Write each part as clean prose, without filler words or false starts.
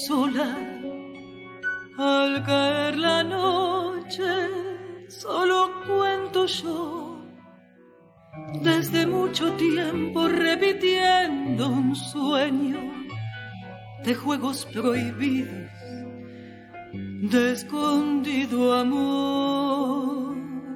sola. Al caer la noche, solo cuento yo, desde mucho tiempo repitiendo un sueño de juegos prohibidos, de escondido amor.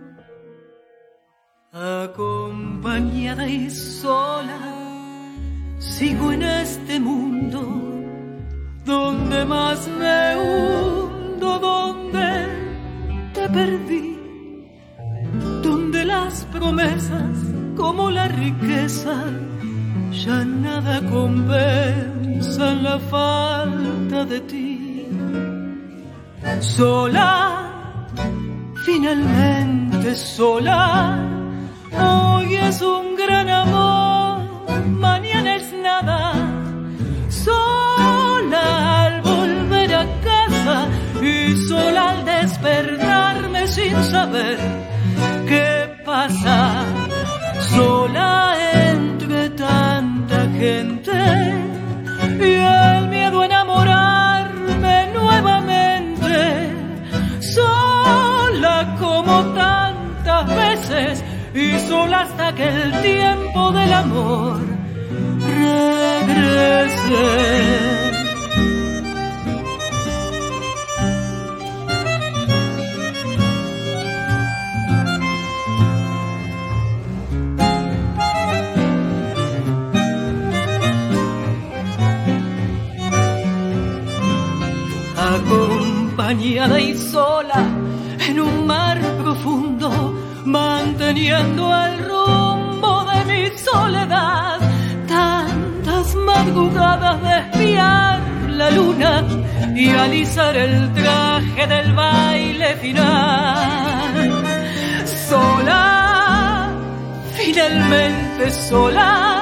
Acompañada y sola, sigo en este mundo donde más me hundo, donde te perdí, donde las promesas como la riqueza ya nada compensan la falta de ti. Sola, finalmente sola, hoy es un gran amor, mañana es nada. Sola al volver a casa y sola al despertarme sin saber qué pasa. Sola entre tanta gente y el miedo a enamorarme nuevamente. Sola como tantas veces y sola hasta que el tiempo del amor regrese. Acompañada y sola en un mar profundo, manteniendo el rumbo de mi soledad. Tantas madrugadas de espiar la luna y alisar el traje del baile final. Sola, finalmente sola,